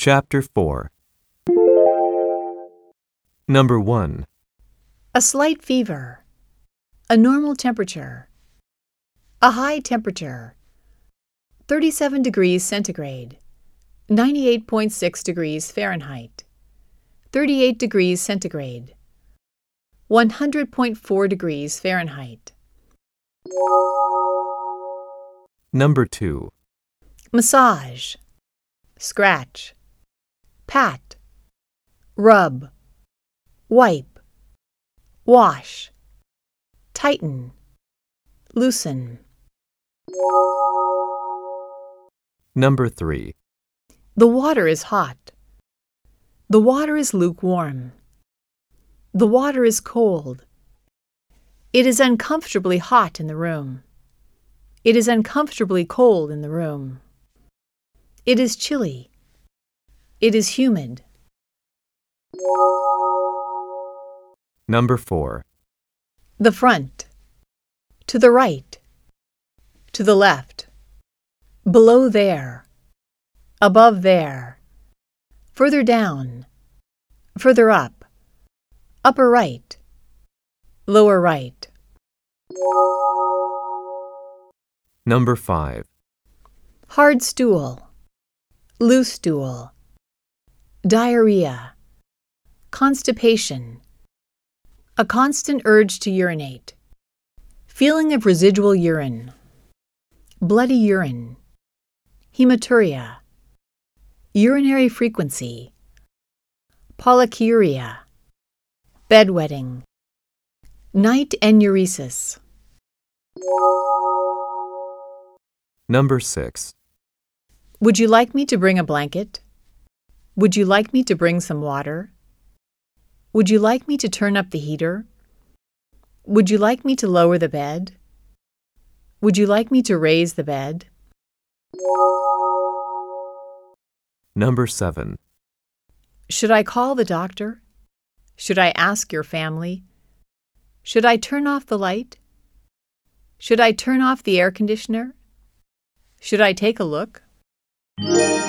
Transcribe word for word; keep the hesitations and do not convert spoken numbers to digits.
Chapter four. Number one. A slight fever. A normal temperature. A high temperature. thirty-seven degrees centigrade. ninety-eight point six degrees Fahrenheit. thirty-eight degrees centigrade. one hundred point four degrees Fahrenheit. Number two. Massage. Scratch. Pat. Rub. Wipe. Wash. Tighten. Loosen. Number three. The water is hot. The water is lukewarm. The water is cold. It is uncomfortably hot in the room. It is uncomfortably cold in the room. It is chilly. It is humid. Number four. The front. To the right. To the left. Below there. Above there. Further down. Further up. Upper right. Lower right. Number five. Hard stool. Loose stool. Diarrhea. Constipation. A constant urge to urinate. Feeling of residual urine. Bloody urine. Hematuria. Urinary frequency. Polyuria. Bedwetting. Night enuresis. Number six. Would you like me to bring a blanket? Would you like me to bring some water? Would you like me to turn up the heater? Would you like me to lower the bed? Would you like me to raise the bed? Number seven. Should I call the doctor? Should I ask your family? Should I turn off the light? Should I turn off the air conditioner? Should I take a look?